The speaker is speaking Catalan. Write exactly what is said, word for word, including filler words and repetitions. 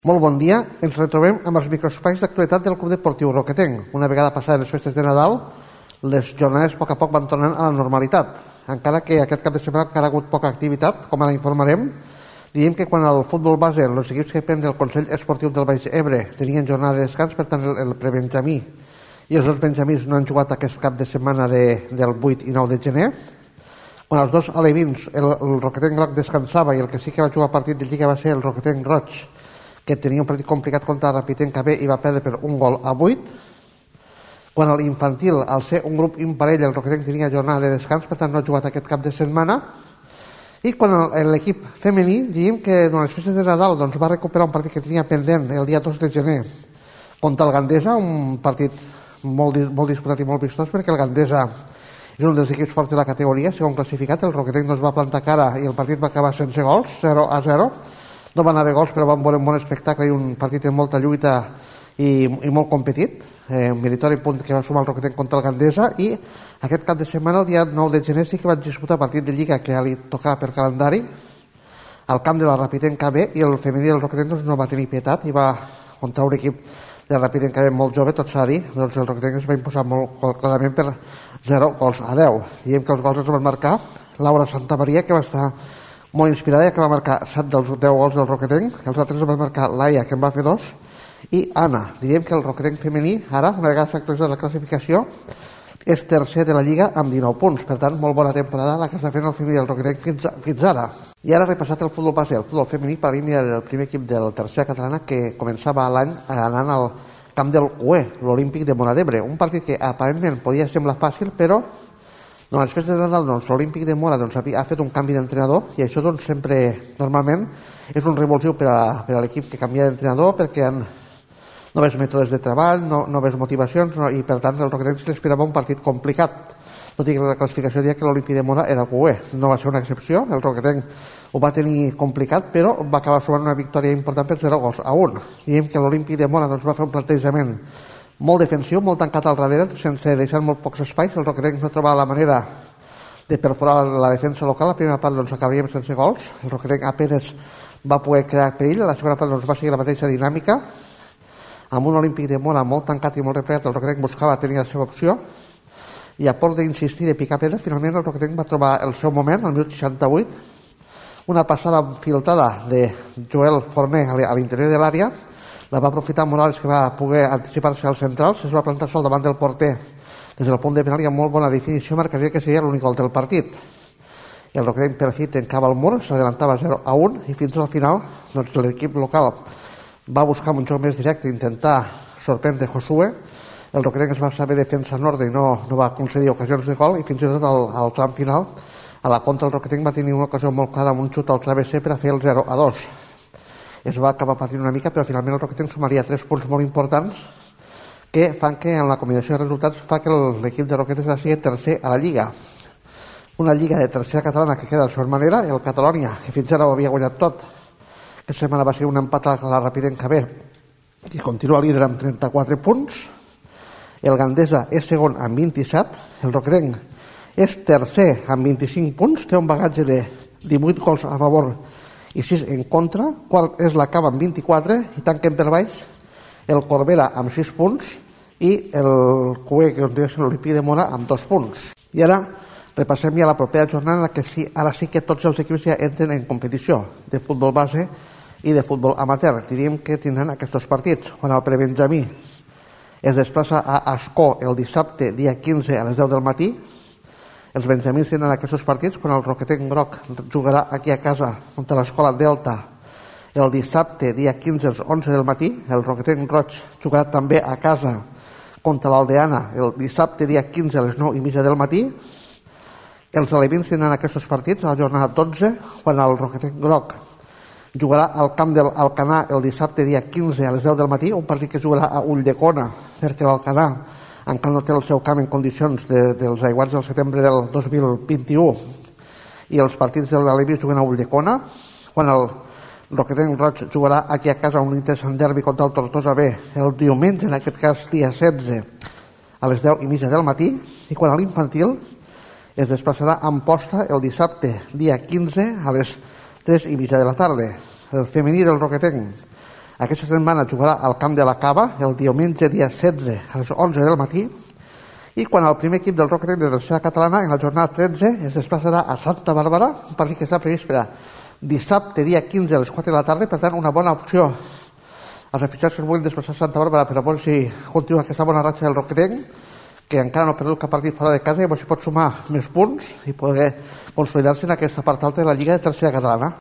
Molt bon dia, ens retrobem amb els microespais d'actualitat del Club Deportiu Roquetenc. Una vegada passades les festes de Nadal, les jornades a poc a poc van tornant a la normalitat. Encara que aquest cap de setmana encara ha hagut poca activitat, com ara informarem, diem que quan el futbol base, els equips que depèn del Consell Esportiu del Baix Ebre tenien jornada de descans, per tant el, el prebenjamí i els dos benjamins no han jugat aquest cap de setmana de, del vuit i nou de gener. Quan els dos alevins, el, el Roquetenc Groc descansava i el que sí que va jugar partit de Lliga va ser el Roquetenc Roig, que tenia un partit complicat contra el Rapitenc B i va perdre per un gol a vuit. Quan a l'infantil, al ser un grup imparell, el Roquetenc tenia jornada de descans, per tant no ha jugat aquest cap de setmana. I quan l'equip femení, diem que durant les festes de Nadal doncs, va recuperar un partit que tenia pendent el dia dos de gener contra el Gandesa, un partit molt, molt disputat i molt vistós, perquè el Gandesa és un dels equips forts de la categoria, segon classificat. El Roquetenc no es va plantar cara i el partit va acabar sense gols, zero a zero. No van haver gols, però van veure un bon espectacle i un partit amb molta lluita i, i molt competit. Eh, un meritori punt que va sumar el Roquetenc contra el Gandesa. I aquest cap de setmana, el dia nou de gener, sí que van disputar partit de Lliga que ja li tocava per calendari al camp de la Rapitenc B, i el femení del Roquetenc doncs, no va tenir pietat i va contra un equip de Rapitenc B molt jove, tot s'ha de dir. Doncs el Roquetenc es va imposar molt clarament per zero gols a deu. Diem que els gols els van marcar Laura Santamaria, que va estar molt inspirada, que va marcar set dels deu gols del Roquetenc. Els altres van marcar Laia, que en va fer dos, i Anna. Diríem que el Roquetenc femení, ara, una vegada s'ha actualitzat la classificació, és tercer de la Lliga amb dinou punts. Per tant, molt bona temporada la que està fent el femení del Roquetenc fins, fins ara. I ara repassat el futbol base. El futbol femení, per mi, era el primer equip de la tercera catalana que començava l'any anant al camp del U E, l'Olímpic de Móra d'Ebre. Un partit que aparentment podia semblar fàcil, però durant les festes de Nadal, doncs, l'Olímpic de Móra doncs, ha fet un canvi d'entrenador, i això doncs, sempre, normalment, és un revulsiu per a, per a l'equip que canvia d'entrenador, perquè han noves mètodes de treball, no, noves motivacions, no, i per tant el Roquetenc se l'esperava un partit complicat. Tot i que la classificació dia que l'Olímpic de Móra era el U E, no va ser una excepció. El Roquetenc ho va tenir complicat, però va acabar sumant una victòria important per zero gols a un. Diem que l'Olímpic de Móra doncs, va fer un plantejament molt defensiu, molt tancat al darrere, sense deixar molt pocs espais. El Roquetenc no trobava la manera de perforar la defensa local. La primera part doncs, acabaríem sense gols. El Roquetenc apenas va poder crear perill. La segona part doncs, va seguir la mateixa dinàmica. Amb un Olímpic de Móra molt tancat i molt replegat, el Roquetenc buscava tenir la seva opció. I a por d'insistir, de picar pedres, finalment el Roquetenc va trobar el seu moment, al minut seixanta-vuit. Una passada filtrada de Joel Forner a l'interior de l'àrea. La va aprofitar Morales, que va poder anticipar-se als centrals, es va plantar sol davant del porter des del punt de penal i amb molt bona definició marcaria que seria l'únic gol del partit. I el Roquetenc per fi tancava el mur, s'adelantava zero a un, i fins al final doncs, l'equip local va buscar un joc més directe, intentar sorprendre Josué. El Roquetenc es va saber defensa en ordre i no, no va concedir ocasions de gol, i fins i tot al, al tram final, a la contra el Roquetenc va tenir una ocasió molt clara amb un xut al travesser per a fer el zero a dos. Es va acabar patint una mica, però finalment el Roquetenc sumaria tres punts molt importants que fan que en la combinació de resultats fa que l'equip de Roquetes sigui tercer a la Lliga. Una Lliga de tercera catalana que queda de la seva manera. El Catalònia, que fins ara ho havia guanyat tot, aquesta setmana va ser un empat a la Rapitenc B i continua líder amb trenta-quatre punts. El Gandesa és segon amb vint-i-set. El Roquetenc és tercer amb vint-i-cinc punts, té un bagatge de divuit gols a favor i sis en contra. Quart és la Cava amb vint-i-quatre, i tanquen per baix el Corbera amb sis punts i el Q E, que continua sent l'Olímpic de Móra, amb dos punts. I ara repassem ja la propera jornada, en la que sí, ara sí que tots els equips ja entren en competició de futbol base i de futbol amateur. Diríem que tindran aquests partits. Quan el prebenjamí es desplaça a Ascó el dissabte, dia quinze, a les deu del matí, els benjamins tenen aquests partits. Quan el Roquetenc Groc jugarà aquí a casa contra l'Escola Delta el dissabte, dia quinze, a les onze del matí. El Roquetenc Roig jugarà també a casa contra l'Aldeana el dissabte, dia quinze, a les nou i mitja del matí. Els alevins tenen aquests partits a la jornada dotze, quan el Roquetenc Groc jugarà al camp de l'Alcanar el dissabte, dia quinze, a les deu del matí. Un partit que jugarà a Ulldecona, perquè l'Alcanar encara no té el seu camp en condicions de, dels aiguats del setembre del dos mil vint-i-u, i els partits de l'Alevi juguen a Ulldecona. Quan el Roquetenc Roig jugarà aquí a casa un interessant derbi contra el Tortosa B el diumenge, en aquest cas dia setze, a les deu i mitja del matí. I quan a l'infantil es desplaçarà a Amposta el dissabte, dia quinze, a les tres i mitja de la tarda. El femení del Roquetenc Aquesta setmana jugarà al camp de la Cava el diumenge dia setze a les onze del matí, i quan el primer equip del Roquetenc de tercera catalana en la jornada tretze es desplaçarà a Santa Bàrbara, un partit que està previst per a dissabte dia quinze a les quatre de la tarda. Per tant, una bona opció als aficionats que vulguin desplaçar a Santa Bàrbara per a veure si continua aquesta bona ratxa del Roquetenc, que encara no ha perdut cap partit fora de casa, i si pot sumar més punts i poder consolidar-se en aquesta part alta de la Lliga de tercera catalana.